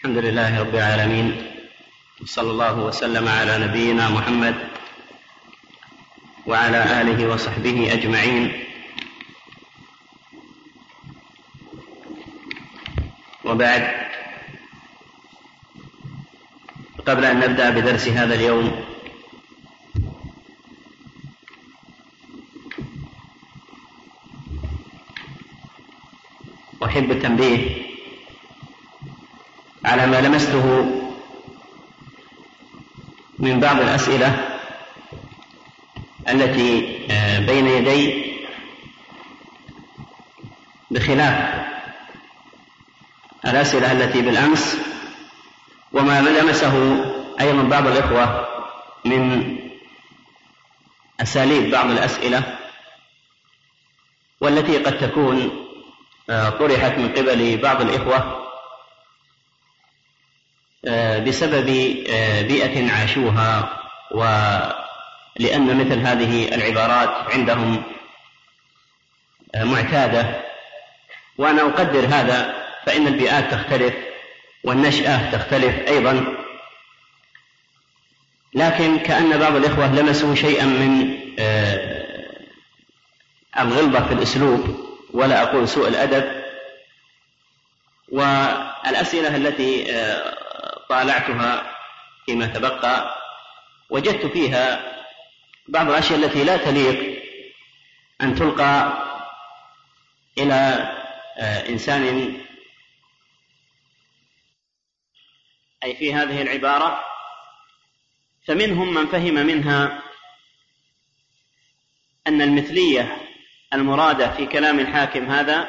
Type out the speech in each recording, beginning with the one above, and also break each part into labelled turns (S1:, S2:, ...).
S1: الحمد لله رب العالمين، صلى الله وسلم على نبينا محمد وعلى آله وصحبه أجمعين، وبعد. قبل أن نبدأ بدرس هذا اليوم أحب التنبيه على ما لمسته من بعض الأسئلة التي بين يدي، بخلاف الأسئلة التي بالأمس، وما لمسه أيضا بعض الإخوة من أساليب بعض الأسئلة والتي قد تكون طرحت من قبل بعض الإخوة بسبب بيئة عاشوها، ولأن مثل هذه العبارات عندهم معتادة، وأنا أقدر هذا، فإن البيئات تختلف والنشأة تختلف أيضا، لكن كأن بعض الإخوة لمسوا شيئا من الغلظة في الأسلوب، ولا أقول سوء الأدب. والأسئلة التي طالعتها فيما تبقى وجدت فيها بعض الأشياء التي لا تليق أن تلقى إلى إنسان، أي في هذه العبارة. فمنهم من فهم منها أن المثلية المرادة في كلام الحاكم هذا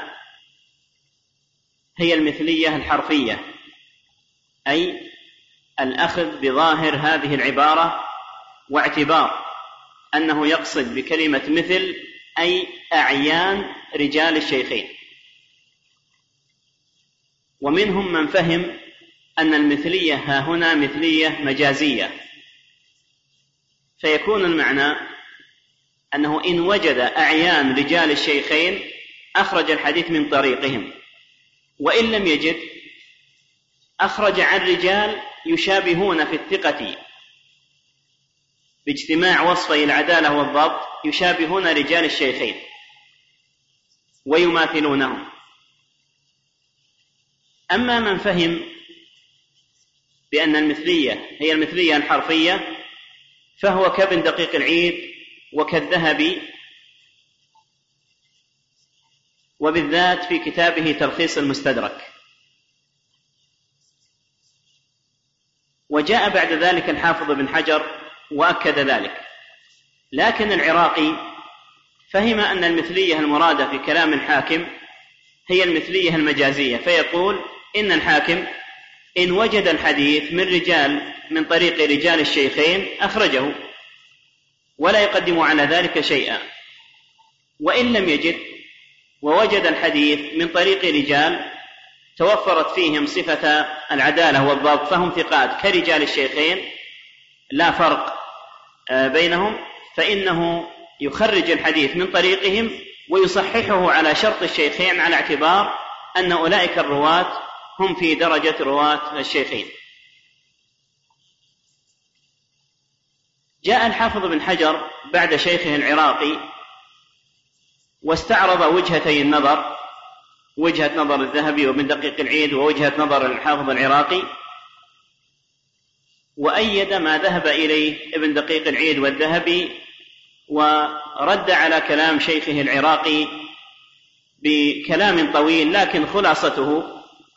S1: هي المثلية الحرفية، أي الأخذ بظاهر هذه العبارة، واعتبار أنه يقصد بكلمة مثل أي أعيان رجال الشيخين. ومنهم من فهم أن المثلية ها هنا مثلية مجازية، فيكون المعنى أنه إن وجد أعيان رجال الشيخين أخرج الحديث من طريقهم، وإن لم يجد أخرج عن رجال يشابهون في الثقة باجتماع وصفي العدالة والضبط، يشابهون رجال الشيخين ويماثلونهم. أما من فهم بأن المثلية هي المثلية الحرفية فهو كابن دقيق العيد وكالذهبي، وبالذات في كتابه تلخيص المستدرك. وجاء بعد ذلك الحافظ بن حجر وأكد ذلك. لكن العراقي فهم أن المثلية المرادة في كلام الحاكم هي المثلية المجازية، فيقول إن الحاكم إن وجد الحديث من طريق رجال الشيخين أخرجه ولا يقدم على ذلك شيئا، وإن لم يجد ووجد الحديث من طريق رجال توفرت فيهم صفة العدالة والضبط، فهم ثقات كرجال الشيخين لا فرق بينهم، فإنه يخرج الحديث من طريقهم ويصححه على شرط الشيخين، على اعتبار أن أولئك الرواة هم في درجة رواة الشيخين. جاء الحافظ بن حجر بعد شيخه العراقي واستعرض وجهتي النظر، وجهة نظر الذهبي وابن دقيق العيد ووجهة نظر الحافظ العراقي، وأيد ما ذهب إليه ابن دقيق العيد والذهبي، ورد على كلام شيخه العراقي بكلام طويل، لكن خلاصته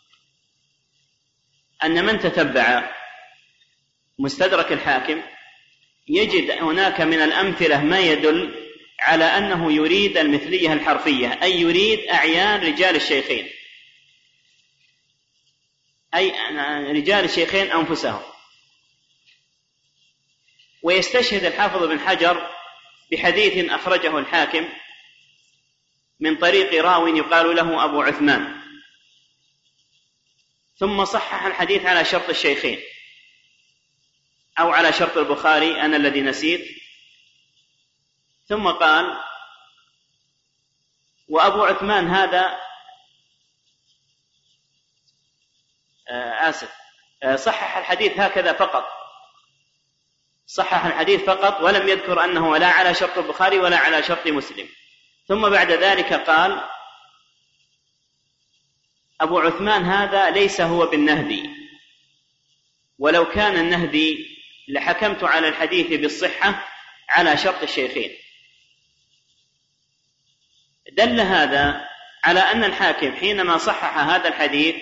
S1: أن من تتبع مستدرك الحاكم يجد هناك من الأمثلة ما يدل على أنه يريد المثلية الحرفية، أي يريد أعيان رجال الشيخين، أي رجال الشيخين أنفسهم. ويستشهد الحافظ بن حجر بحديث أخرجه الحاكم من طريق راو يقال له أبو عثمان، ثم صحح الحديث على شرط الشيخين أو على شرط البخاري، أنا الذي نسيت، ثم قال: وأبو عثمان هذا صحح الحديث هكذا فقط، صحح الحديث فقط ولم يذكر أنه لا على شرط البخاري ولا على شرط مسلم. ثم بعد ذلك قال: أبو عثمان هذا ليس هو بالنهدي، ولو كان النهدي لحكمت على الحديث بالصحة على شرط الشيخين. دل هذا على أن الحاكم حينما صحح هذا الحديث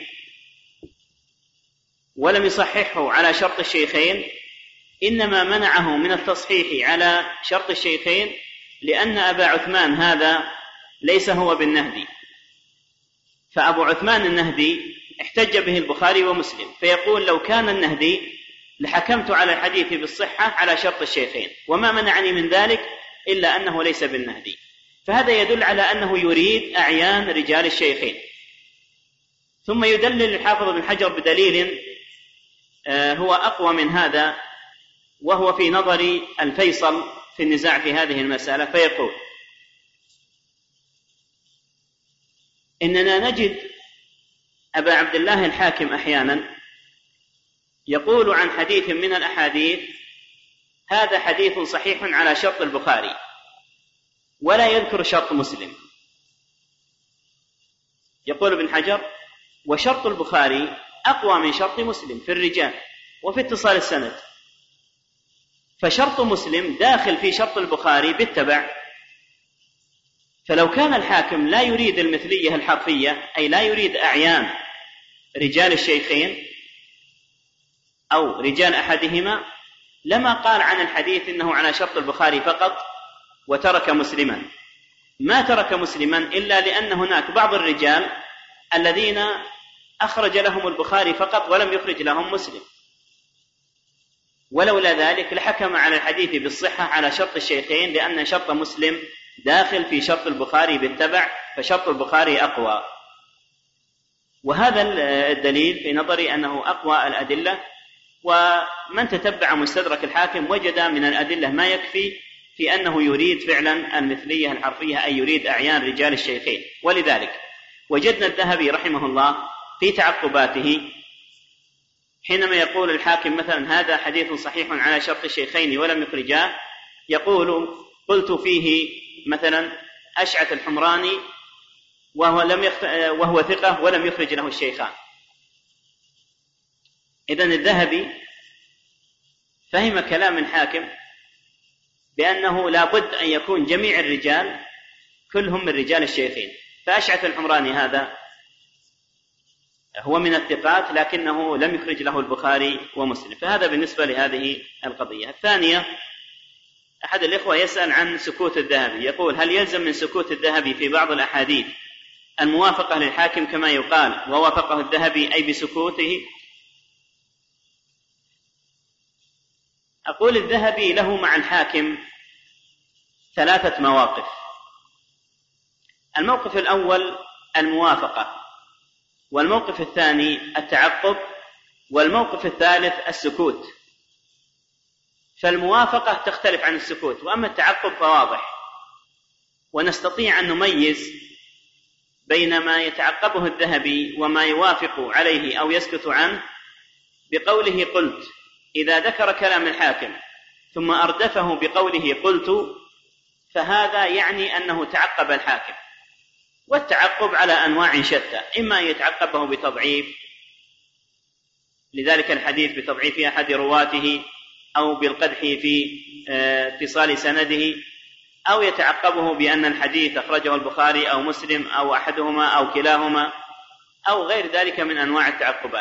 S1: ولم يصححه على شرط الشيخين إنما منعه من التصحيح على شرط الشيخين لأن أبا عثمان هذا ليس هو بالنهدي، فأبو عثمان النهدي احتج به البخاري ومسلم، فيقول: لو كان النهدي لحكمت على الحديث بالصحة على شرط الشيخين، وما منعني من ذلك إلا أنه ليس بالنهدي. فهذا يدل على أنه يريد أعيان رجال الشيخين. ثم يدلل الحافظ بن حجر بدليل هو أقوى من هذا، وهو في نظر الفيصل في النزاع في هذه المسألة، فيقول: إننا نجد أبا عبد الله الحاكم أحيانا يقول عن حديث من الأحاديث: هذا حديث صحيح على شرط البخاري، ولا يذكر شرط مسلم. يقول ابن حجر: وشرط البخاري أقوى من شرط مسلم في الرجال وفي اتصال السند، فشرط مسلم داخل في شرط البخاري بالتبع. فلو كان الحاكم لا يريد المثلية الحرفية، أي لا يريد أعيان رجال الشيخين أو رجال أحدهما، لما قال عن الحديث إنه على شرط البخاري فقط وترك مسلما. ما ترك مسلما إلا لأن هناك بعض الرجال الذين أخرج لهم البخاري فقط ولم يخرج لهم مسلم، ولولا ذلك لحكم على الحديث بالصحة على شرط الشيخين، لأن شرط مسلم داخل في شرط البخاري بالتبع، فشرط البخاري أقوى. وهذا الدليل في نظري أنه أقوى الأدلة، ومن تتبع مستدرك الحاكم وجد من الأدلة ما يكفي في أنه يريد فعلا المثلية الحرفية، أي يريد أعيان رجال الشيخين. ولذلك وجدنا الذهبي رحمه الله في تعقباته حينما يقول الحاكم مثلا: هذا حديث صحيح على شرط الشيخين ولم يخرجاه، يقول: قلت فيه مثلا أشعث الحمراني وهو ثقة ولم يخرج له الشيخان. إذن الذهبي فهم كلام الحاكم بأنه لا بد أن يكون جميع الرجال كلهم من رجال الشيخين، فأشعث الحمراني هذا هو من الثقات لكنه لم يخرج له البخاري ومسلم. فهذا بالنسبة لهذه القضية. الثانية، أحد الإخوة يسأل عن سكوت الذهبي، يقول: هل يلزم من سكوت الذهبي في بعض الأحاديث الموافقة للحاكم كما يقال ووافقه الذهبي أي بسكوته؟ أقول: الذهبي له مع الحاكم 3 مواقف. الموقف الأول الموافقة، والموقف الثاني التعقب، والموقف الثالث السكوت. فالموافقة تختلف عن السكوت، وأما التعقب فواضح، ونستطيع أن نميز بين ما يتعقبه الذهبي وما يوافق عليه أو يسكت عنه بقوله قلت. إذا ذكر كلام الحاكم ثم أردفه بقوله قلت فهذا يعني أنه تعقب الحاكم. والتعقب على أنواع شتى، إما أن يتعقبه بتضعيف، لذلك الحديث بتضعيف أحد رواته، أو بالقدح في اتصال سنده، أو يتعقبه بأن الحديث أخرجه البخاري أو مسلم أو أحدهما أو كلاهما، أو غير ذلك من أنواع التعقبات.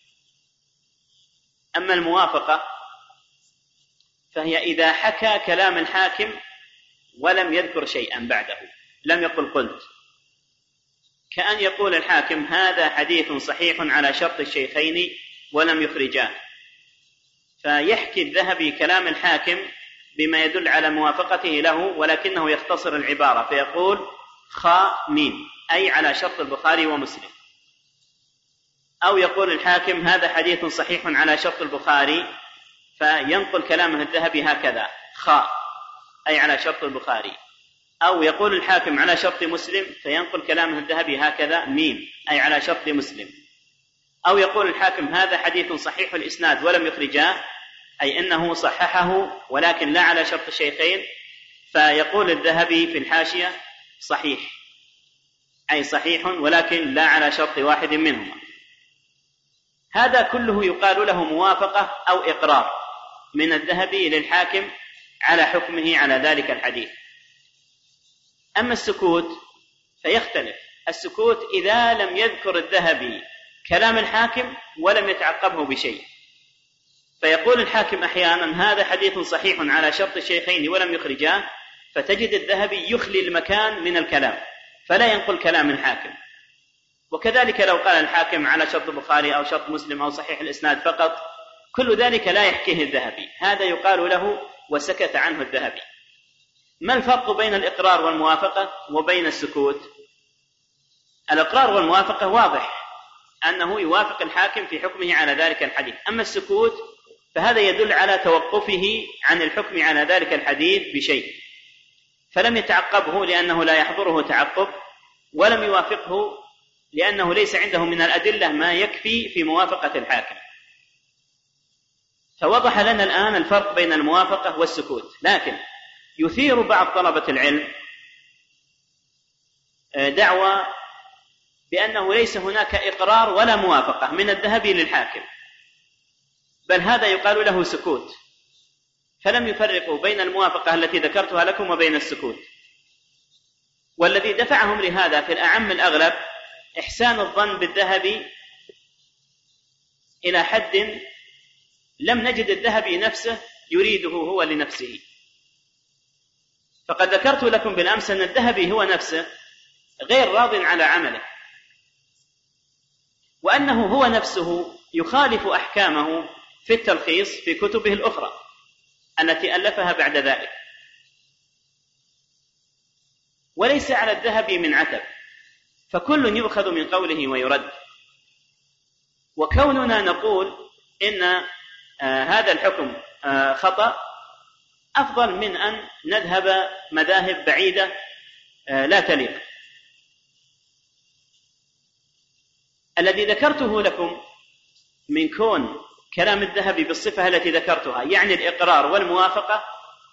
S1: أما الموافقة فهي إذا حكى كلام الحاكم ولم يذكر شيئا بعده، لم يقل قلت، كأن يقول الحاكم: هذا حديث صحيح على شرط الشيخين ولم يخرجاه، فيحكي الذهبي كلام الحاكم بما يدل على موافقته له، ولكنه يختصر العبارة فيقول خاء ميم، أي على شرط البخاري ومسلم. أو يقول الحاكم: هذا حديث صحيح على شرط البخاري، فينقل كلامه الذهبي هكذا خاء، أي على شرط البخاري. أو يقول الحاكم: على شرط مسلم، فينقل كلامه الذهبي هكذا ميم، أي على شرط مسلم. أو يقول الحاكم هذا حديث صحيح الإسناد ولم يخرجاه، أي أنه صححه ولكن لا على شرط الشيخين، فيقول الذهبي في الحاشية صحيح، أي صحيح ولكن لا على شرط واحد منهما. هذا كله يقال له موافقة أو إقرار من الذهبي للحاكم على حكمه على ذلك الحديث. أما السكوت فيختلف. السكوت إذا لم يذكر الذهبي كلام الحاكم ولم يتعقبه بشيء، فيقول الحاكم أحيانا هذا حديث صحيح على شرط الشيخين ولم يخرجاه، فتجد الذهبي يخلي المكان من الكلام فلا ينقل كلام الحاكم. وكذلك لو قال الحاكم على شرط البخاري أو شرط مسلم أو صحيح الإسناد فقط، كل ذلك لا يحكيه الذهبي، هذا يقال له وسكت عنه الذهبي. ما الفرق بين الإقرار والموافقة وبين السكوت؟ الإقرار والموافقة واضح أنه يوافق الحاكم في حكمه على ذلك الحديث، أما السكوت فهذا يدل على توقفه عن الحكم على ذلك الحديث بشيء، فلم يتعقبه لأنه لا يحضره تعقب، ولم يوافقه لأنه ليس عنده من الأدلة ما يكفي في موافقة الحاكم. فوضح لنا الآن الفرق بين الموافقة والسكوت. لكن يثير بعض طلبة العلم دعوى بأنه ليس هناك إقرار ولا موافقة من الذهبي للحاكم، بل هذا يقال له سكوت، فلم يفرقوا بين الموافقة التي ذكرتها لكم وبين السكوت. والذي دفعهم لهذا في الأعم الأغلب إحسان الظن بالذهبي إلى حد لم نجد الذهبي نفسه يريده هو لنفسه. فقد ذكرت لكم بالأمس أن الذهبي هو نفسه غير راض على عمله، وأنه هو نفسه يخالف أحكامه في التلخيص في كتبه الأخرى التي ألفها بعد ذلك، وليس على الذهبي من عتب، فكل يؤخذ من قوله ويرد. وكوننا نقول إن هذا الحكم خطأ أفضل من أن نذهب مذاهب بعيدة لا تليق. الذي ذكرته لكم من كون كلام الذهبي بالصفة التي ذكرتها يعني الإقرار والموافقة،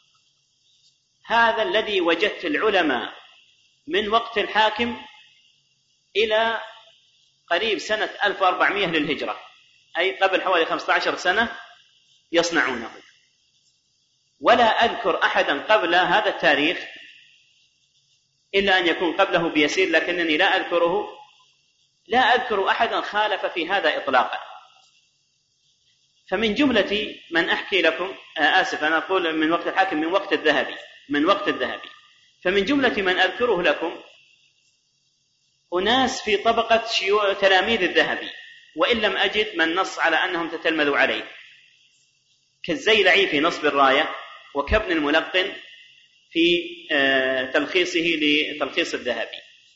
S1: هذا الذي وجدت العلماء من وقت الحاكم إلى قريب سنة 1400 للهجرة، أي قبل حوالي 15 سنة يصنعونه. ولا أذكر أحدا قبل هذا التاريخ إلا أن يكون قبله بيسير، لكنني لا أذكر أحدا خالف في هذا إطلاقا. فمن جملة من أحكي لكم أنا أقول من وقت الحاكم من وقت الذهبي، فمن جملة من أذكره لكم أناس في طبقة تلاميذ الذهبي، وإن لم أجد من نص على أنهم تتلمذوا عليه، كالزيلعي في نصب الراية، وكابن الملقن في تلخيصه لتلخيص الذهبي.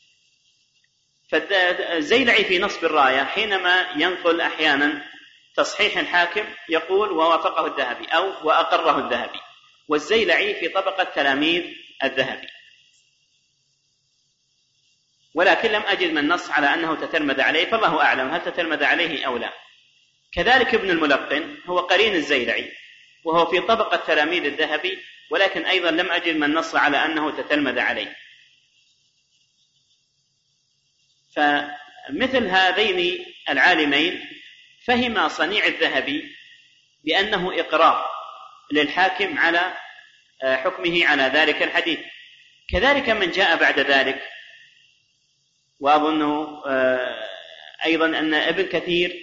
S1: فالزيلعي في نصب الراية حينما ينقل أحيانا تصحيح الحاكم يقول ووافقه الذهبي أو وأقره الذهبي، والزيلعي في طبقة تلاميذ الذهبي، ولكن لم أجد من نص على أنه تتلمذ عليه، فالله أعلم هل تتلمذ عليه أو لا. كذلك ابن الملقن هو قرين الزيلعي وهو في طبقة تلاميذ الذهبي، ولكن أيضا لم أجد من نص على أنه تتلمذ عليه. فمثل هذين العالمين فهم صنيع الذهبي بأنه إقرار للحاكم على حكمه على ذلك الحديث. كذلك من جاء بعد ذلك، وأظن أيضا أن ابن كثير،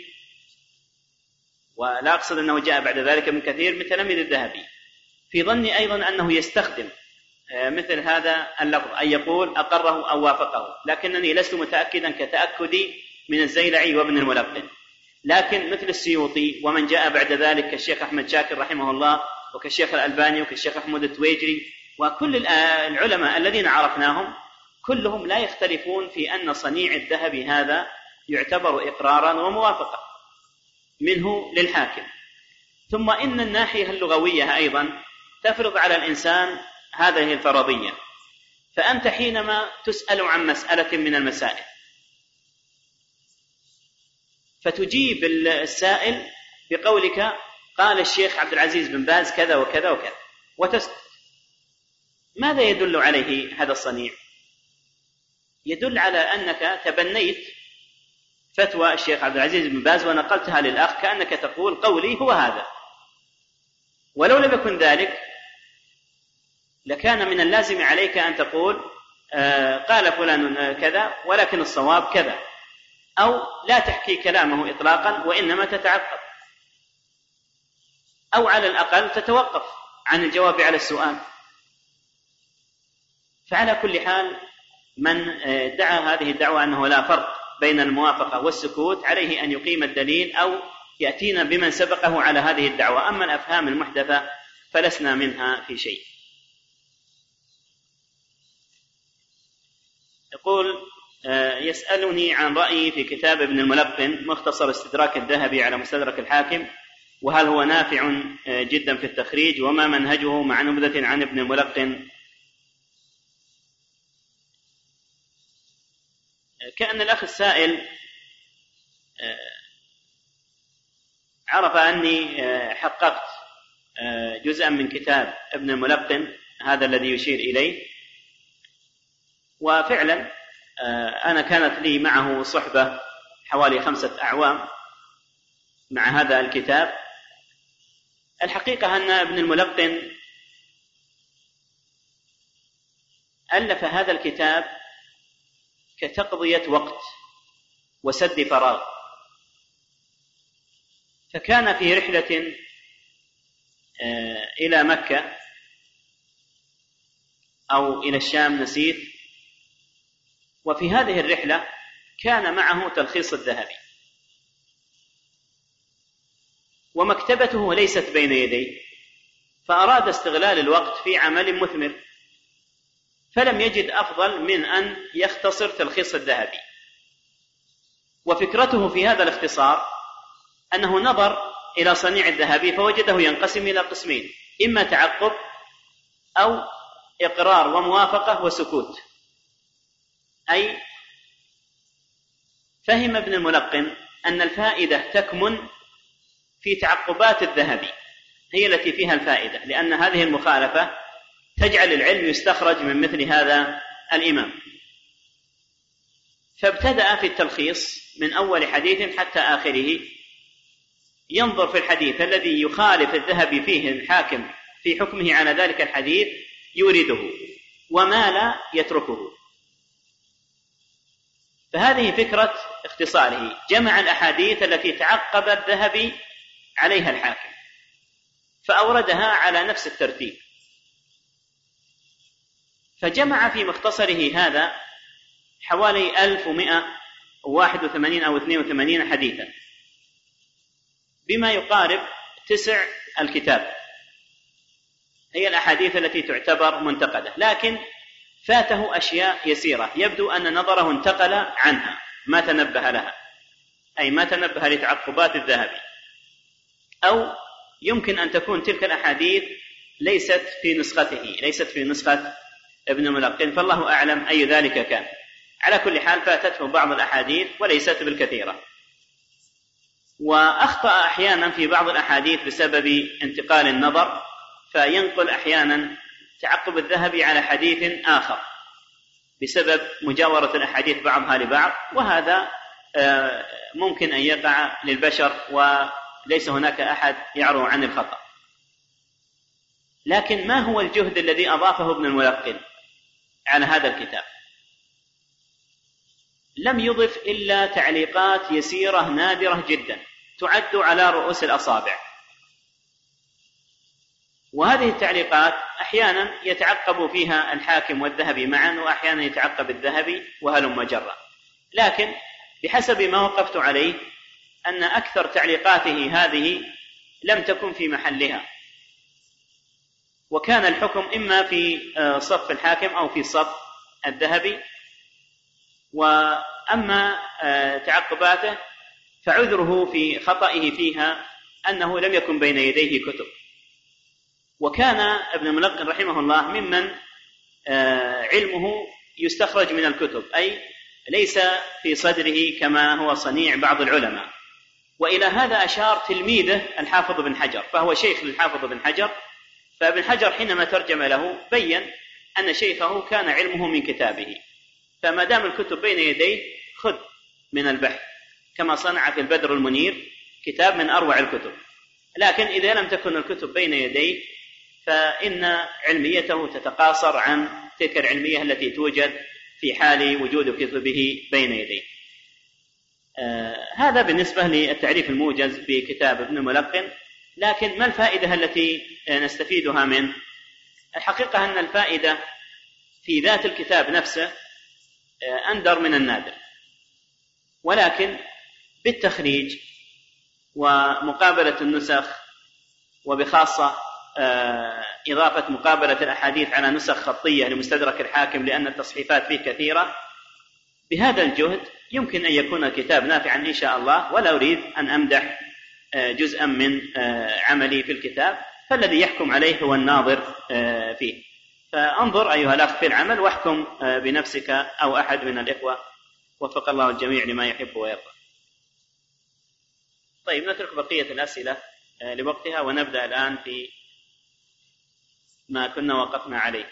S1: ولا أقصد أنه جاء بعد ذلك ابن كثير من تلاميذ الذهبي، في ظني أيضا أنه يستخدم مثل هذا اللفظ أن يقول أقره أو وافقه، لكنني لست متأكدا كتأكدي من الزيلعي وابن الملقن. لكن مثل السيوطي ومن جاء بعد ذلك كالشيخ أحمد شاكر رحمه الله، وكالشيخ الألباني، وكالشيخ أحمد التويجري، وكل العلماء الذين عرفناهم كلهم لا يختلفون في أن صنيع الذهبي هذا يعتبر إقرارا وموافقة منه للحاكم. ثم إن الناحية اللغوية أيضا تفرض على الإنسان هذه الفرضية. فأنت حينما تسأل عن مسألة من المسائل فتجيب السائل بقولك قال الشيخ عبد العزيز بن باز كذا وكذا وكذا وتسكت. ماذا يدل عليه هذا الصنيع؟ يدل على أنك تبنيت فتوى الشيخ عبد العزيز بن باز ونقلتها للأخ كأنك تقول قولي هو هذا، ولو لم يكن ذلك لكان من اللازم عليك أن تقول قال فلان كذا ولكن الصواب كذا، أو لا تحكي كلامه إطلاقا وإنما تتعقب، أو على الأقل تتوقف عن الجواب على السؤال. فعلى كل حال من دعا هذه الدعوة أنه لا فرق بين الموافقة والسكوت عليه أن يقيم الدليل أو يأتينا بمن سبقه على هذه الدعوة. أما الأفهام المحدثة فلسنا منها في شيء. يقول يسألني عن رأيي في كتاب ابن الملقن مختصر استدراك الذهبي على مستدرك الحاكم، وهل هو نافع جدا في التخريج، وما منهجه مع نبذة عن ابن الملقن. كأن الأخ السائل عرف أني حققت جزءا من كتاب ابن الملقن هذا الذي يشير إليه، وفعلا أنا كانت لي معه صحبة حوالي 5 أعوام مع هذا الكتاب. الحقيقة أن ابن الملقن ألف هذا الكتاب كتقضية وقت وسد فراغ، فكان في رحلة إلى مكة أو إلى الشام نسيت، وفي هذه الرحلة كان معه تلخيص الذهبي، ومكتبته ليست بين يديه، فأراد استغلال الوقت في عمل مثمر، فلم يجد أفضل من أن يختصر تلخيص الذهبي. وفكرته في هذا الاختصار أنه نظر إلى صنيع الذهبي فوجده ينقسم إلى قسمين: إما تعقب أو إقرار وموافقة وسكوت. أي فهم ابن الملقن أن الفائدة تكمن في تعقبات الذهبي، هي التي فيها الفائدة، لأن هذه المخالفة تجعل العلم يستخرج من مثل هذا الإمام. فابتدأ في التلخيص من أول حديث حتى آخره، ينظر في الحديث الذي يخالف الذهبي فيه الحاكم في حكمه على ذلك الحديث يورده، وما لا يتركه. فهذه فكرة اختصاره، جمع الأحاديث التي تعقب الذهبي عليها الحاكم فأوردها على نفس الترتيب، فجمع في مختصره هذا حوالي 1181 أو 82 حديثا، بما يقارب 9 الكتاب، هي الأحاديث التي تعتبر منتقدة، لكن فاته أشياء يسيرة يبدو أن نظره انتقل عنها، ما تنبه لها، أي ما تنبه لتعقبات الذهبي، أو يمكن أن تكون تلك الأحاديث ليست في نسخته، ليست في نسخة ابن الملقن، فالله أعلم أي ذلك كان. على كل حال فاتته بعض الأحاديث وليست بالكثيرة، وأخطأ أحيانا في بعض الأحاديث بسبب انتقال النظر، فينقل أحيانا تعقب الذهبي على حديث آخر بسبب مجاورة الأحاديث بعضها لبعض، وهذا ممكن أن يقع للبشر وليس هناك أحد يعرو عن الخطأ. لكن ما هو الجهد الذي أضافه ابن الملقن على هذا الكتاب؟ لم يضف إلا تعليقات يسيرة نادرة جدا تعد على رؤوس الأصابع، وهذه التعليقات أحيانا يتعقب فيها الحاكم والذهبي معا، وأحيانا يتعقب الذهبي وهلم جرا، لكن بحسب ما وقفت عليه أن أكثر تعليقاته هذه لم تكن في محلها، وكان الحكم إما في صف الحاكم أو في صف الذهبي. وأما تعقباته فعذره في خطئه فيها أنه لم يكن بين يديه كتب، وكان ابن الملقن رحمه الله ممن علمه يستخرج من الكتب، أي ليس في صدره كما هو صنيع بعض العلماء، وإلى هذا أشار تلميذه الحافظ بن حجر، فهو شيخ للحافظ بن حجر. فابن حجر حينما ترجم له بين أن شيخه كان علمه من كتابه، فما دام الكتب بين يديه خذ من البحث، كما صنع في البدر المنير، كتاب من أروع الكتب. لكن إذا لم تكن الكتب بين يديه فإن علميته تتقاصر عن تلك العلمية التي توجد في حال وجود كتبه بين يديه. هذا بالنسبة للتعريف الموجز بكتاب ابن الملقن. لكن ما الفائدة التي نستفيدها منه؟ الحقيقة أن الفائدة في ذات الكتاب نفسه أندر من النادر، ولكن بالتخريج ومقابلة النسخ، وبخاصة إضافة مقابلة الأحاديث على نسخ خطية لمستدرك الحاكم لأن التصحيفات فيه كثيرة، بهذا الجهد يمكن أن يكون الكتاب نافعا إن شاء الله. ولا أريد أن أمدح جزءا من عملي في الكتاب، فالذي يحكم عليه هو الناظر فيه. فانظر أيها الأخ في العمل واحكم بنفسك أو أحد من الإخوة، وفق الله الجميع لما يحب ويرضى. طيب، نترك بقية الأسئلة لوقتها ونبدأ الآن في ما كنا وقفنا عليه.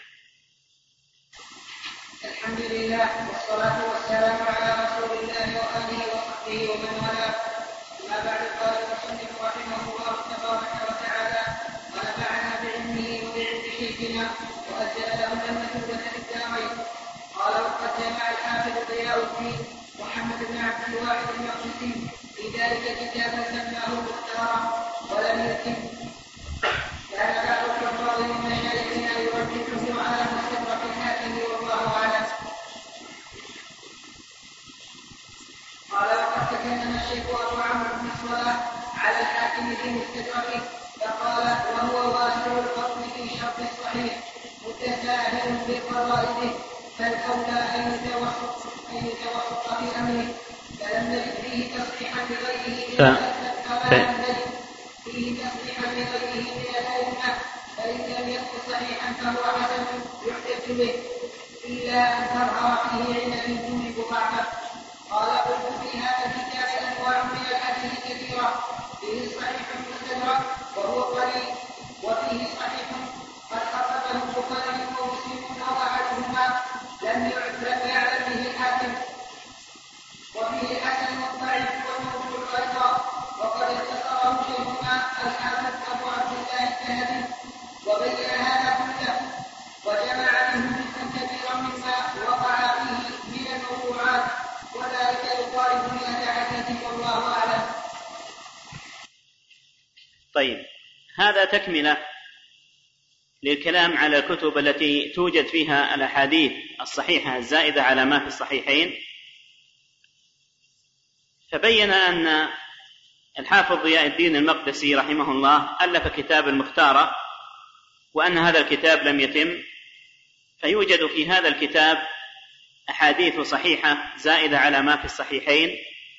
S2: الحمد لله والصلاة والسلام على رسول الله وآله وصحبه ومن والاه. ما بعد، قال المصنف رحمه الله تبارك وتعالى: ونفعنا بعلمه وبعلم شيخنا وأجل له المثوبة في الدارين. قال: وقد جمع الحافظ ضياء الدين محمد بن عبد الواحد المقدسي في ذلك كتابا سماه مختارا ولم يتم. كان بعض الحفاظ من مشايخنا يرجحه على مستدرك الحاكم والله اعلم. قال: وقد تكلم الشيخ ابو عمرو بن الصلاح على الحاكم في مستدركه فقال: وهو واسع الفصل في شرط الصحيح متساهل بفرائده، فالاولى ان يتوسط في امره، فلم نجد فيه تصريحا بغيره من الأئمة، فإن لم يكن صحيحا فهو حسن يحتج به، إلا أن تظهر فيه علة توجب ضعفه. قال: قلت في هذا الكتاب أنواع من الحديث كثيرة، فيه صحيح مستدرك وهو قليل، وفيه صحيح قد خرجه البخاري ومسلم وأحدهما لم يعلم به الحاكم، وفيه حسن ضعيف والموضوع أيضا، وقد اختصره شيخنا الحافظ أبو عبد الله الذهبي وبين هذا كله، وجمع منه جزءا كثيرا مما وقع فيه من الموضوعات، وذلك يقارب 100 حديث والله أعلم.
S1: طيب، هذا تكملة للكلام على الكتب التي توجد فيها الأحاديث الصحيحة الزائدة على ما في الصحيحين. فبين أن الحافظ ضياء الدين المقدسي رحمه الله ألف كتاب المختارة، وأن هذا الكتاب لم يتم، فيوجد في هذا الكتاب أحاديث صحيحة زائدة على ما في الصحيحين.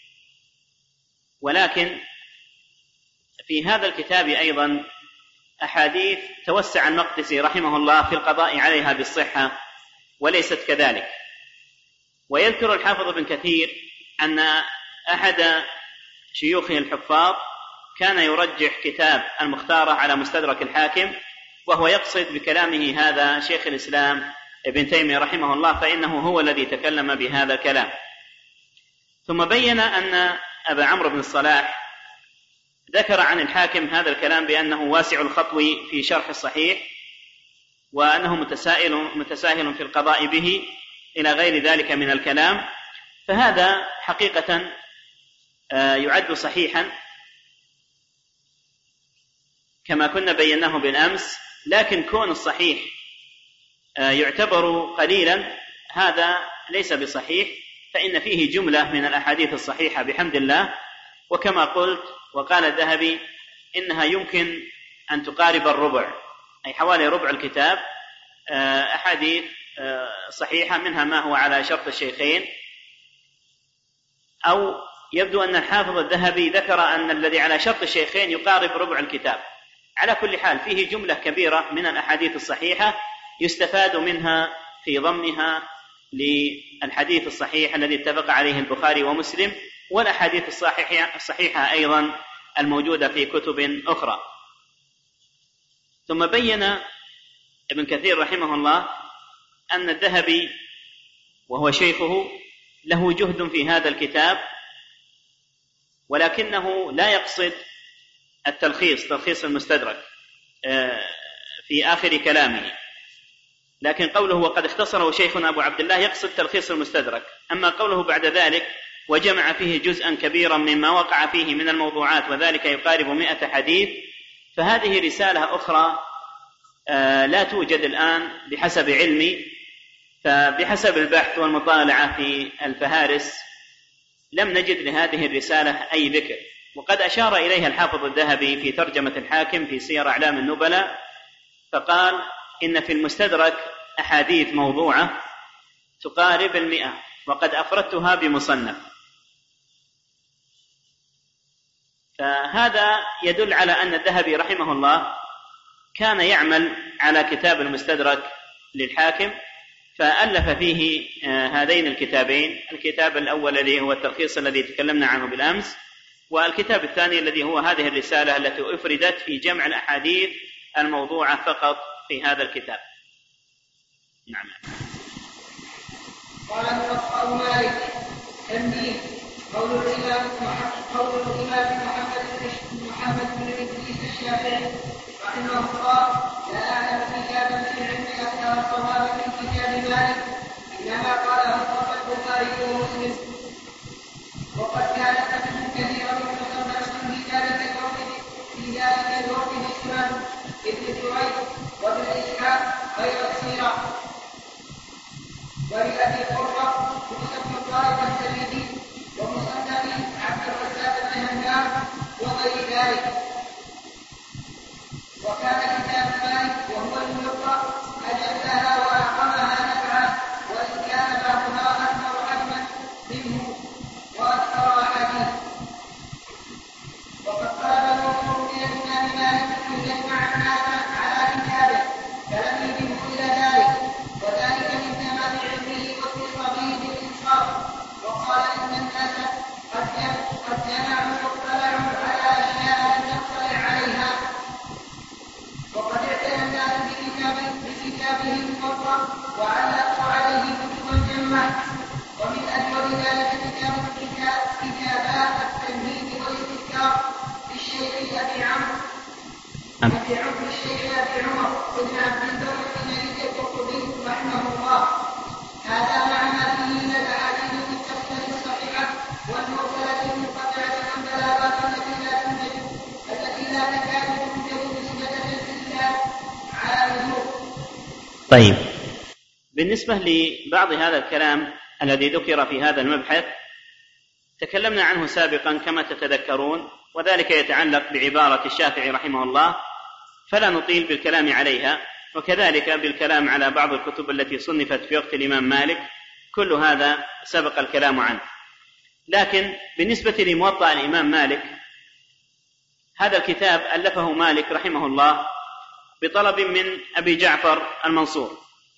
S1: ولكن في هذا الكتاب أيضا أحاديث توسع المقدسي رحمه الله في القضاء عليها بالصحة وليست كذلك. ويذكر الحافظ ابن كثير أن أحد شيوخه الحفاظ كان يرجح كتاب المختارة على مستدرك الحاكم، وهو يقصد بكلامه هذا شيخ الإسلام ابن تيمية رحمه الله، فإنه هو الذي تكلم بهذا الكلام. ثم بين أن أبا عمرو بن الصلاح ذكر عن الحاكم هذا الكلام بأنه واسع الخطو في شرح الصحيح، وأنه متساهل في القضاء به، إلى غير ذلك من الكلام. فهذا حقيقة يعد صحيحا كما كنا بيناه بالأمس، لكن كون الصحيح يعتبر قليلا هذا ليس بصحيح، فإن فيه جملة من الأحاديث الصحيحة بحمد الله. وكما قلت وقال الذهبي إنها يمكن أن تقارب الربع، أي حوالي ربع الكتاب أحاديث صحيحة، منها ما هو على شرط الشيخين. أو يبدو أن الحافظ الذهبي ذكر أن الذي على شرط الشيخين يقارب ربع الكتاب. على كل حال فيه جملة كبيرة من الأحاديث الصحيحة يستفاد منها في ضمنها للحديث الصحيح الذي اتفق عليه البخاري ومسلم، والأحاديث الصحيحة أيضا الموجودة في كتب أخرى. ثم بين ابن كثير رحمه الله أن الذهبي وهو شيخه له جهد في هذا الكتاب، ولكنه لا يقصد تلخيص المستدرك في آخر كلامه، لكن قوله وقد اختصره شيخنا أبو عبد الله يقصد تلخيص المستدرك. أما قوله بعد ذلك وجمع فيه جزءا كبيرا مما وقع فيه من الموضوعات وذلك يقارب 100 حديث، فهذه رسالة أخرى لا توجد الآن بحسب علمي، فبحسب البحث والمطالعة في الفهارس لم نجد لهذه الرسالة أي ذكر، وقد أشار إليها الحافظ الذهبي في ترجمة الحاكم في سير أعلام النبلاء، فقال إن في المستدرك أحاديث موضوعة تقارب 100 وقد أفردتها بمصنف. فهذا يدل على أن الذهبي رحمه الله كان يعمل على كتاب المستدرك للحاكم، فألف فيه هذين الكتابين، الكتاب الأول الذي هو التلخيص الذي تكلمنا عنه بالأمس، والكتاب الثاني الذي هو هذه الرسالة التي أفردت في جمع الأحاديث الموضوعة فقط في هذا الكتاب. نعم.
S2: قال الموفق مالك تنبيه قول الإمام محمد بن إدريس الشافعي رحمه الله لا أعلم كتابا في العلم أكثر صوابا من كتاب مالك، إنما قاله فقط البخاري ومسلم، وقد كان فتح كثيرا متصرفا في ذلك الوقت الإسلام ابن جريج وابن إسحاق غير السيرة، ولأبي قرة مصنف طارق الزبيدي ومصنف عبد الرزاق بن همام وغير ذلك. وكان كتاب مالك وهو الموطأ أجلها وأعظمها نفعا، وإن كان بعضها أكثر حكما منه وأكثر أحاديث. وقد طلب الوصول من الإمام مالك أن يجمع الناس على كتابه فلم يجبه إلى ذلك، وذلك من تمام علمه واتصابه بالإنصاف. وقال إن الناس قد جمعوا واطلعوا على أشياء لم يطلع عليها، وقد اعتنى الناس بكتابه الموطأ وعلقوا عليه كتبا جمة، ومن أجود ذلك كتابات التمهيد والاستذكار للشيخ أبي عمرو الشيخ أبي عمر بن عبد البر بن يزيد القرطبي رحمه الله. هذا مع ما فيه من الأحاديث المتصلة الصحيحة والمرسلة المنقطعة والبلاغات التي لا تكاد توجد نسبة للإسلام على وجوه.
S1: طيب، بالنسبة لبعض هذا الكلام الذي ذكر في هذا المبحث تكلمنا عنه سابقا كما تتذكرون، وذلك يتعلق بعبارة الشافعي رحمه الله، فلا نطيل بالكلام عليها، وكذلك بالكلام على بعض الكتب التي صنفت في وقت الإمام مالك، كل هذا سبق الكلام عنه. لكن بالنسبة لموطأ الإمام مالك، هذا الكتاب ألفه مالك رحمه الله بطلب من أبي جعفر المنصور،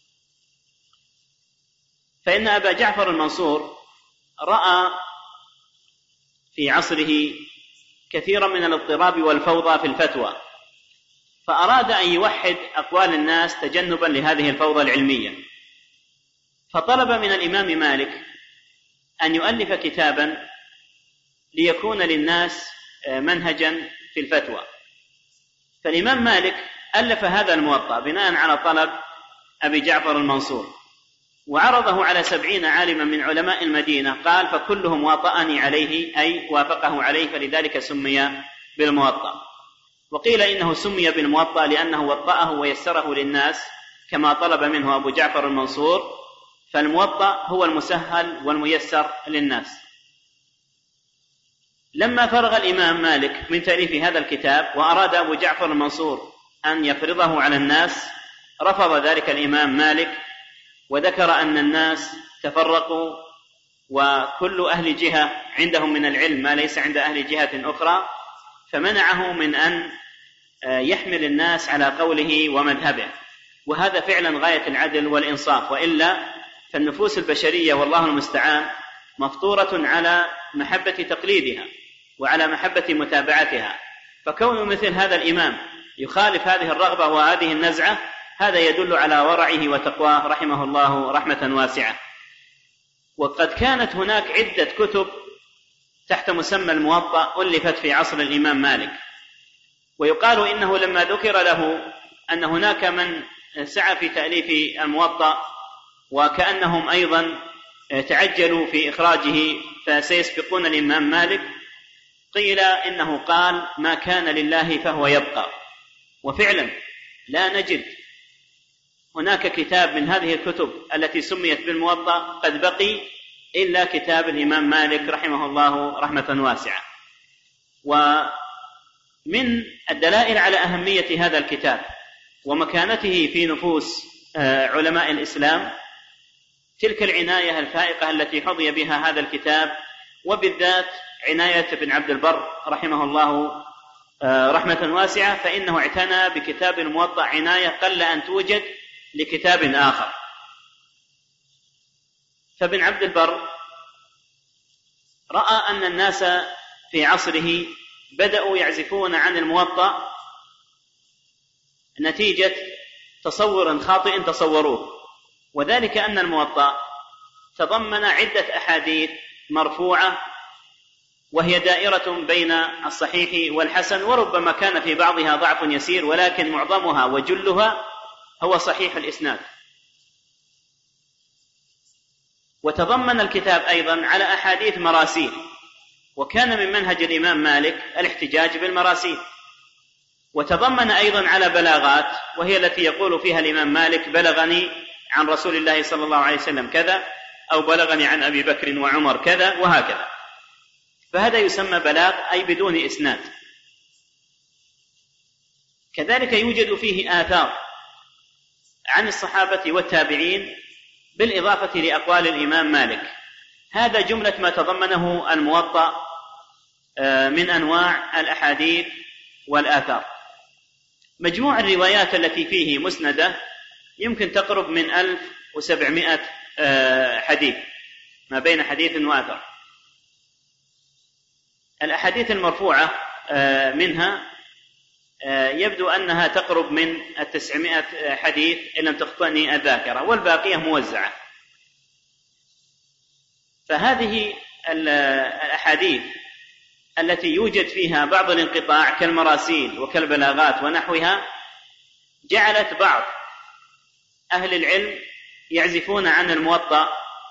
S1: فإن أبا جعفر المنصور رأى في عصره كثيرا من الاضطراب والفوضى في الفتوى، فأراد أن يوحد أقوال الناس تجنبا لهذه الفوضى العلمية، فطلب من الإمام مالك أن يؤلف كتابا ليكون للناس منهجا في الفتوى. فالإمام مالك ألف هذا الموطأ بناء على طلب أبي جعفر المنصور، وعرضه على 70 عالما من علماء المدينة، قال فكلهم واطأني عليه، أي وافقه عليه، فلذلك سمي بالموطأ. وقيل إنه سمي بالموطأ لأنه وطأه ويسره للناس كما طلب منه أبو جعفر المنصور، فالموطأ هو المسهل والميسر للناس. لما فرغ الإمام مالك من تأليف هذا الكتاب وأراد أبو جعفر المنصور أن يفرضه على الناس، رفض ذلك الإمام مالك، وذكر أن الناس تفرقوا وكل أهل جهة عندهم من العلم ما ليس عند أهل جهة أخرى، فمنعه من أن يحمل الناس على قوله ومذهبه، وهذا فعلا غاية العدل والإنصاف، وإلا فالنفوس البشرية والله المستعان مفطورة على محبة تقليدها وعلى محبة متابعتها، فكون مثل هذا الإمام يخالف هذه الرغبة وهذه النزعة هذا يدل على ورعه وتقواه رحمه الله رحمة واسعة. وقد كانت هناك عدة كتب تحت مسمى الموطأ ألفت في عصر الإمام مالك، ويقال إنه لما ذكر له أن هناك من سعى في تأليف الموطأ وكأنهم أيضا تعجلوا في إخراجه فسيسبقون الإمام مالك، قيل إنه قال ما كان لله فهو يبقى. وفعلا لا نجد هناك كتاب من هذه الكتب التي سميت بالموطأ قد بقي إلا كتاب الإمام مالك رحمه الله رحمة واسعة. ومن الدلائل على أهمية هذا الكتاب ومكانته في نفوس علماء الإسلام تلك العناية الفائقة التي حظي بها هذا الكتاب، وبالذات عناية ابن عبد البر رحمه الله رحمة واسعة، فإنه اعتنى بكتاب الموطأ عناية قل أن توجد لكتاب آخر. فابن عبد البر رأى أن الناس في عصره بدأوا يعزفون عن الموطأ نتيجة تصور خاطئ تصوروه، وذلك أن الموطأ تضمن عدة أحاديث مرفوعة وهي دائرة بين الصحيح والحسن، وربما كان في بعضها ضعف يسير، ولكن معظمها وجلها هو صحيح الإسناد. وتضمن الكتاب أيضا على أحاديث مراسيل، وكان من منهج الإمام مالك الاحتجاج بالمراسيل. وتضمن أيضا على بلاغات، وهي التي يقول فيها الإمام مالك بلغني عن رسول الله صلى الله عليه وسلم كذا، أو بلغني عن أبي بكر وعمر كذا، وهكذا. فهذا يسمى بلاغ أي بدون إسناد. كذلك يوجد فيه آثار عن الصحابة والتابعين بالإضافة لأقوال الإمام مالك. هذا جملة ما تضمنه الموطأ من أنواع الأحاديث والآثار. مجموع الروايات التي فيه مسندة يمكن تقرب من 1700 حديث، ما بين حديث وآثر. الأحاديث المرفوعة منها يبدو أنها تقرب من 900 حديث إن لم تخطئني الذاكرة، والباقية موزعة. فهذه الأحاديث التي يوجد فيها بعض الانقطاع كالمراسيل وكالبلاغات ونحوها جعلت بعض أهل العلم يعزفون عن الموطأ،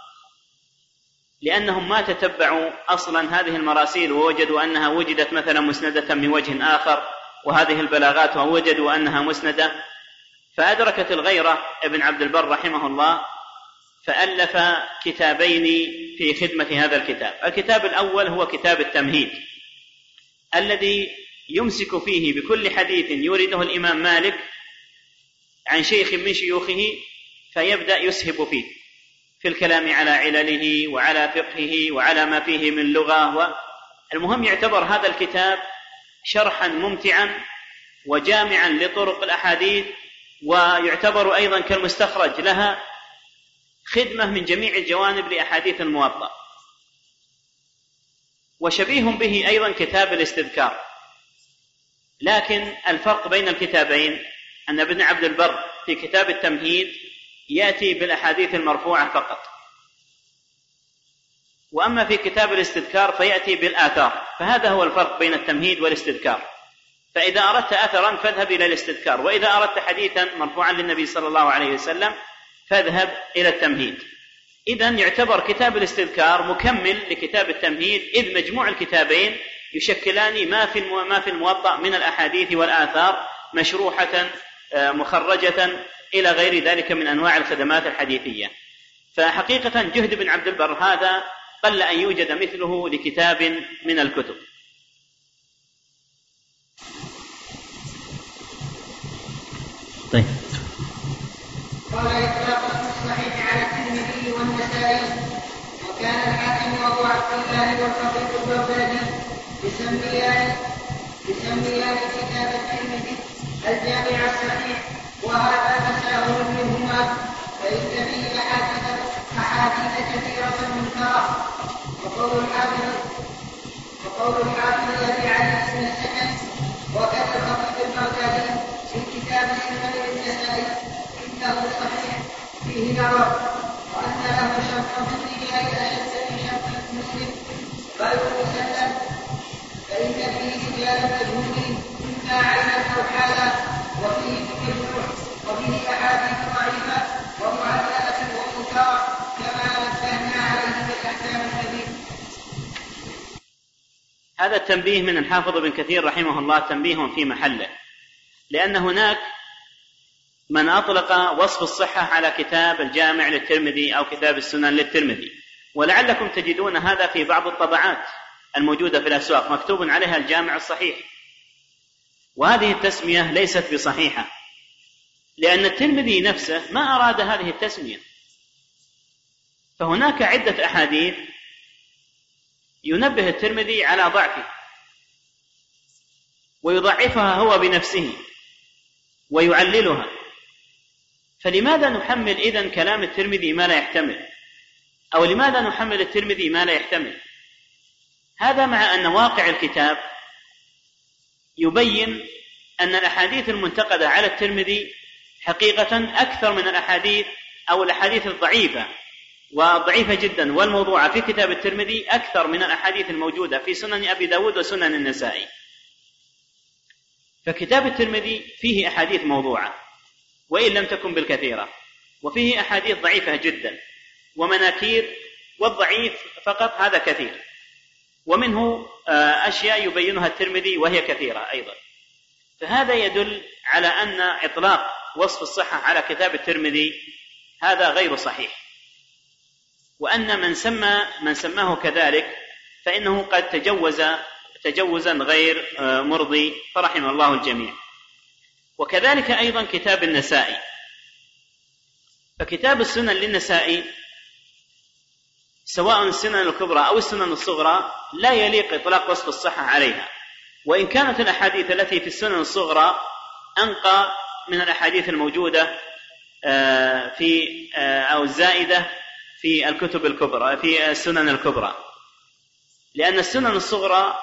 S1: لأنهم ما تتبعوا أصلا هذه المراسيل ووجدوا أنها وجدت مثلا مسندة من وجه آخر، وهذه البلاغات ووجدوا أنها مسندة. فأدركت الغيرة ابن عبد البر رحمه الله، فألف كتابين في خدمة هذا الكتاب. الكتاب الأول هو كتاب التمهيد، الذي يمسك فيه بكل حديث يورده الإمام مالك عن شيخ من شيوخه، فيبدأ يسهب فيه في الكلام على علله وعلى فقهه وعلى ما فيه من لغة. المهم يعتبر هذا الكتاب شرحا ممتعا وجامعا لطرق الأحاديث، ويعتبر أيضا كالمستخرج لها، خدمة من جميع الجوانب لأحاديث الموطأ. وشبيه به أيضا كتاب الاستذكار، لكن الفرق بين الكتابين أن ابن عبد البر في كتاب التمهيد يأتي بالأحاديث المرفوعة فقط، وأما في كتاب الاستذكار فيأتي بالآثار. فهذا هو الفرق بين التمهيد والاستذكار. فإذا أردت أثرا فاذهب إلى الاستذكار، وإذا أردت حديثا مرفوعا للنبي صلى الله عليه وسلم فاذهب إلى التمهيد. إذن يعتبر كتاب الاستذكار مكمل لكتاب التمهيد، إذ مجموع الكتابين يشكلان ما في الموطأ من الأحاديث والآثار مشروحة مخرجة إلى غير ذلك من أنواع الخدمات الحديثية. فحقيقة جهد بن عبد البر هذا قل أن يوجد مثله لكتاب من الكتب.
S3: طيب.
S2: قال إطلاق الصحيح على الترمذي والنسائي. وكان الحاكم أبو عبد الله والخطيب البغدادي بسميان كتاب الترمذي الجامع الصحيح، وهذا تساهل منهما، فإن فيه أحاديث كثيرة منكرة. وقول الحافظ الذي عليه بن السكن وكذا الخطيب البغدادي في كتاب السنن للنسائي إنه صحيح فيه نظر، وأن له شرط في الرجال أشد من شرط مسلم غير مسلم، فإن فيه رجال مجهولين إما عينا أو حالا، وفيه مجموع، وفيه أحاديث ضعيفة ومعلقة ومنكرة كما نبهنا عليه بالأحكام الكبير.
S1: هذا التنبيه من الحافظ ابن كثير رحمه الله تنبيه في محله، لأن هناك من أطلق وصف الصحة على كتاب الجامع للترمذي أو كتاب السنن للترمذي، ولعلكم تجدون هذا في بعض الطبعات الموجودة في الأسواق مكتوب عليها الجامع الصحيح، وهذه التسمية ليست بصحيحة، لأن الترمذي نفسه ما أراد هذه التسمية. فهناك عدة أحاديث ينبه الترمذي على ضعفه ويضعفها هو بنفسه ويعللها، فلماذا نحمل إذن كلام الترمذي ما لا يحتمل؟ أو لماذا نحمل الترمذي ما لا يحتمل؟ هذا مع أن واقع الكتاب يبين أن الأحاديث المنتقدة على الترمذي حقيقة أكثر من الأحاديث أو الأحاديث الضعيفة وضعيفة جدا والموضوعة في كتاب الترمذي أكثر من الأحاديث الموجودة في سنن أبي داود وسنن النسائي. فكتاب الترمذي فيه أحاديث موضوعة وإن لم تكن بالكثيرة، وفيه أحاديث ضعيفة جدا ومناكير، والضعيف فقط هذا كثير، ومنه أشياء يبينها الترمذي وهي كثيرة أيضا. فهذا يدل على أن إطلاق وصف الصحة على كتاب الترمذي هذا غير صحيح، وأن من سماه كذلك فإنه قد تجوزا غير مرضي، فرحم الله الجميع. وكذلك أيضا كتاب النسائي، فكتاب السنن للنسائي سواء السنن الكبرى أو السنن الصغرى لا يليق إطلاق وصف الصحة عليها، وإن كانت الأحاديث التي في السنن الصغرى أنقى من الأحاديث الموجودة في أو الزائدة في الكتب الكبرى في السنن الكبرى، لأن السنن الصغرى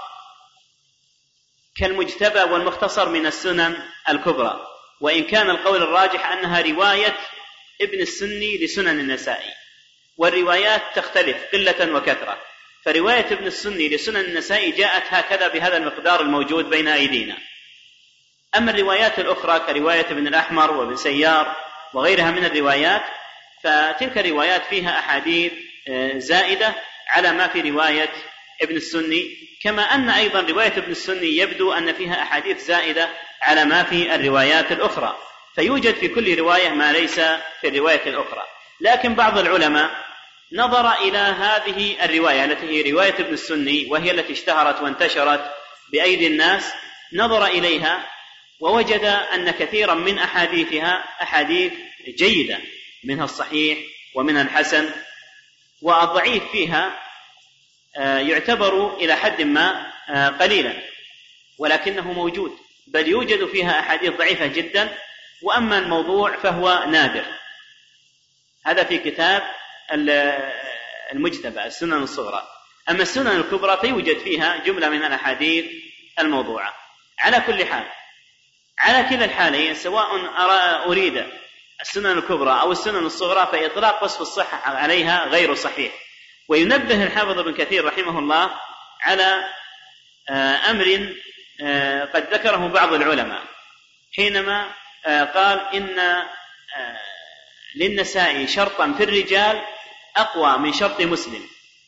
S1: كالمجتبى والمختصر من السنن الكبرى، وإن كان القول الراجح أنها رواية ابن السني لسنن النسائي، والروايات تختلف قلة وكثرة، فرواية ابن السني لسنن النسائي جاءت هكذا بهذا المقدار الموجود بين أيدينا. أما الروايات الأخرى كرواية ابن الأحمر وابن سيار وغيرها من الروايات فتلك الروايات فيها أحاديث زائدة على ما في رواية ابن السني، كما أن أيضا رواية ابن السني يبدو أن فيها أحاديث زائدة على ما في الروايات الأخرى، فيوجد في كل رواية ما ليس في الرواية الأخرى. لكن بعض العلماء نظر إلى هذه الرواية التي هي رواية ابن السني وهي التي اشتهرت وانتشرت بأيدي الناس، نظر إليها ووجد أن كثيرا من أحاديثها أحاديث جيدة، منها الصحيح ومنها الحسن، والضعيف فيها يعتبر إلى حد ما قليلا، ولكنه موجود، بل يوجد فيها أحاديث ضعيفة جدا، وأما الموضوع فهو نادر. هذا في كتاب المجتبى السنن الصغرى. أما السنن الكبرى فيوجد فيها جملة من الأحاديث الموضوعة. على كل حال، على كلا الحالين سواء أريد السنن الكبرى أو السنن الصغرى فإطلاق وصف الصحة عليها غير صحيح. وينبه الحافظ ابن كثير رحمه الله على أمر قد ذكره بعض العلماء حينما قال إن للنسائي شرطا في الرجال أقوى من شرط مسلم.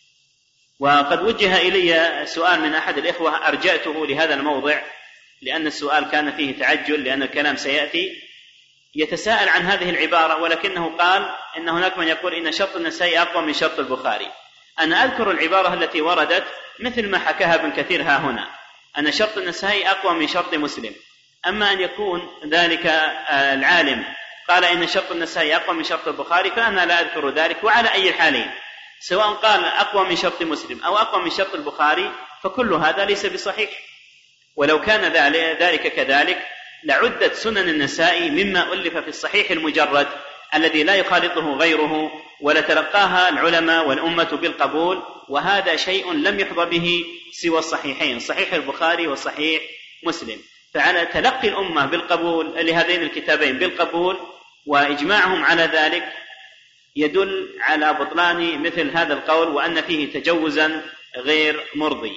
S1: وقد وجه إلي سؤال من أحد الإخوة أرجأته لهذا الموضع لأن السؤال كان فيه تعجل، لأن الكلام سيأتي، يتساءل عن هذه العبارة، ولكنه قال إن هناك من يقول إن شرط النسائي أقوى من شرط البخاري. أنا أذكر العبارة التي وردت مثل ما حكاها ابن كثير ها هنا، أن شرط النسائي أقوى من شرط مسلم. أما أن يكون ذلك العالم قال إن شرط النسائي أقوى من شرط البخاري فأنا لا أذكر ذلك. وعلى أي الحالين سواء قال أقوى من شرط مسلم أو أقوى من شرط البخاري فكل هذا ليس بصحيح. ولو كان ذلك كذلك لعدت سنن النسائي مما ألف في الصحيح المجرد الذي لا يخالطه غيره، ولتلقاها العلماء والأمة بالقبول، وهذا شيء لم يحظى به سوى الصحيحين، صحيح البخاري وصحيح مسلم. فعلى تلقي الأمة بالقبول لهذين الكتابين بالقبول وإجماعهم على ذلك يدل على بطلان مثل هذا القول، وأن فيه تجوزا غير مرضي.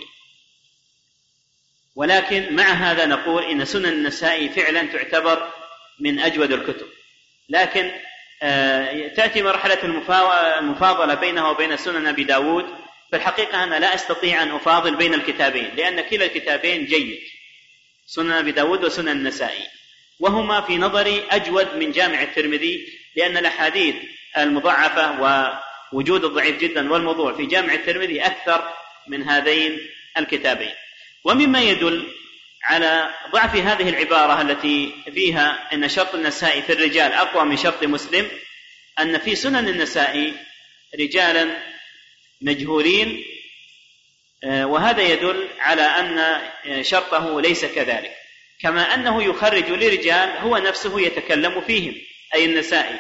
S1: ولكن مع هذا نقول إن سنن النسائي فعلا تعتبر من أجود الكتب، لكن تأتي مرحلة المفاضلة بينها وبين سنن أبي داود. فالحقيقة أنا لا أستطيع أن أفاضل بين الكتابين، لأن كلا الكتابين جيد، سنن أبي داود وسنن النسائي، وهما في نظري أجود من جامع الترمذي، لأن الأحاديث المضاعفة ووجود الضعيف جدا والموضوع في جامع الترمذي أكثر من هذين الكتابين. ومما يدل على ضعف هذه العبارة التي فيها أن شرط النسائي في الرجال أقوى من شرط مسلم، أن في سنن النسائي رجالا مجهولين، وهذا يدل على أن شرطه ليس كذلك، كما أنه يخرج لرجال هو نفسه يتكلم فيهم، أي النسائي.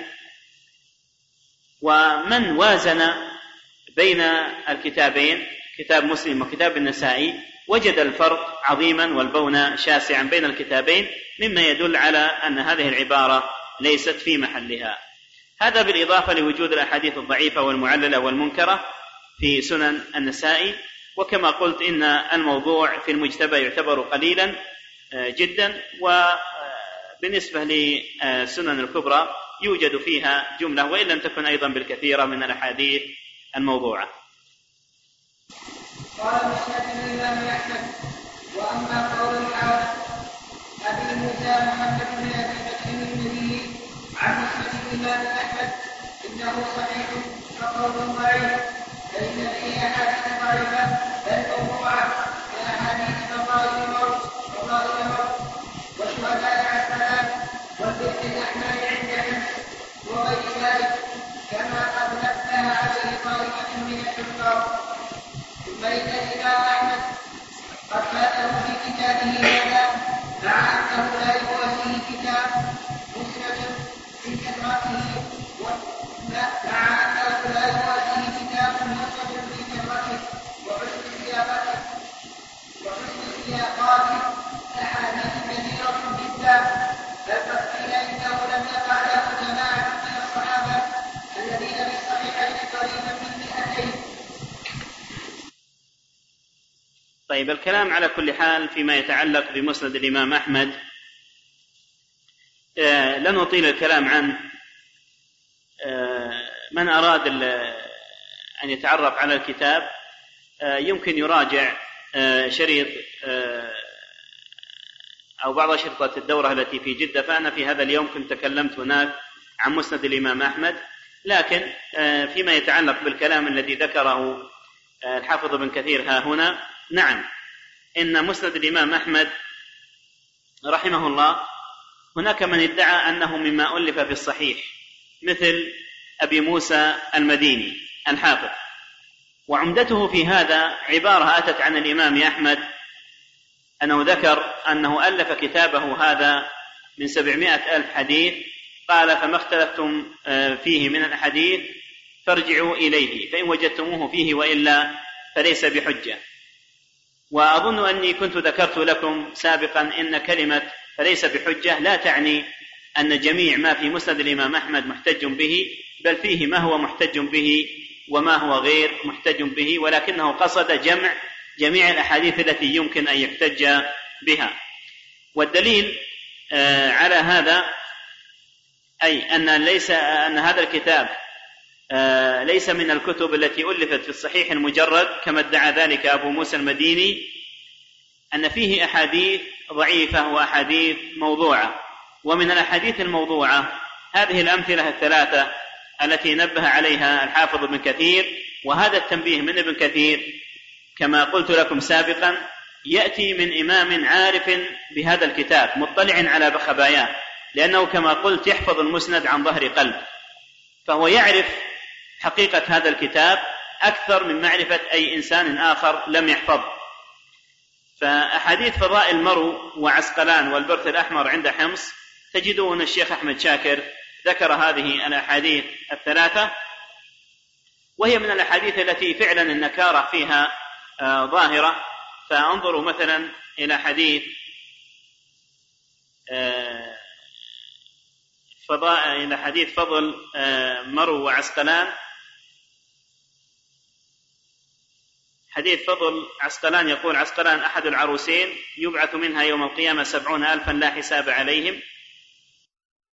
S1: ومن وازن بين الكتابين كتاب مسلم وكتاب النسائي وجد الفرق عظيما والبون شاسعا بين الكتابين، مما يدل على أن هذه العبارة ليست في محلها. هذا بالإضافة لوجود الأحاديث الضعيفة والمعللة والمنكرة في سنن النسائي. وكما قلت إن الموضوع في المجتبى يعتبر قليلا جدا، وبالنسبة للسنن الكبرى يوجد فيها جملة وإن لم تكن أيضا بالكثير من الأحاديث الموضوعة.
S2: قال مسند الإمام أحمد. وأما قول الحافظ أبي موسى محمد بن أبي بكر النبي عن مسند الإمام أحمد إنه صحيح فقول ضعيف، فإن فيه أحاديث ضعيفة بل موضوعة كأحاديث فضائل الموت والشهداء على الثلاث والبئر الأحمر عند حمص وغير ذلك، كما قد نبه عليه طائفة من الحفاظ. ثم إن الإمام أحمد قد فاته في كتابه هذا مع أنه لا يوازيه كتاب مسند في كثرته، مع أنه لا يوازيه كتاب مسند في كثرته وحسن سياقاته أحاديث كثيرة جدا، بل قد قيل إنه لم يقع له جماعة من الصحابة الذين بالصحيحين قريبا من 200.
S1: طيب، الكلام على كل حال فيما يتعلق بمسند الإمام أحمد لن نطيل الكلام عن من أراد أن يتعرف على الكتاب يمكن يراجع شريط أو بعض أشرطة الدورة التي في جدة، فأنا في هذا اليوم كنت تكلمت هناك عن مسند الإمام أحمد. لكن فيما يتعلق بالكلام الذي ذكره الحافظ ابن كثير ها هنا، نعم، إن مسند الإمام أحمد رحمه الله هناك من ادعى أنه مما ألف في الصحيح، مثل أبي موسى المديني الحافظ، وعمدته في هذا عبارة أتت عن الإمام أحمد أنه ذكر أنه ألف كتابه هذا من 700,000 حديث، قال: فما اختلفتم فيه من الحديث فارجعوا إليه فإن وجدتموه فيه وإلا فليس بحجة. وأظن أني كنت ذكرت لكم سابقا إن كلمة فليس بحجة لا تعني أن جميع ما في مسند الإمام أحمد محتج به، بل فيه ما هو محتج به وما هو غير محتج به، ولكنه قصد جميع الأحاديث التي يمكن أن يحتج بها. والدليل على هذا أي أن هذا الكتاب ليس من الكتب التي ألفت في الصحيح المجرد كما ادعى ذلك أبو موسى المديني، أن فيه أحاديث ضعيفة وأحاديث موضوعة. ومن الأحاديث الموضوعة هذه الأمثلة الثلاثة التي نبه عليها الحافظ ابن كثير. وهذا التنبيه من ابن كثير كما قلت لكم سابقا يأتي من إمام عارف بهذا الكتاب مطلع على خباياه، لأنه كما قلت يحفظ المسند عن ظهر قلب، فهو يعرف حقيقة هذا الكتاب أكثر من معرفة أي إنسان آخر لم يحفظ. فأحاديث فضائل مرو وعسقلان والبرث الأحمر عند حمص تجدون الشيخ أحمد شاكر ذكر هذه الأحاديث الثلاثة، وهي من الأحاديث التي فعلا النكارة فيها ظاهرة. فانظروا مثلا إلى حديث فضل مرو وعسقلان. حديث فضل عسقلان يقول: عسقلان أحد العروسين يبعث منها يوم القيامة 70,000 لا حساب عليهم،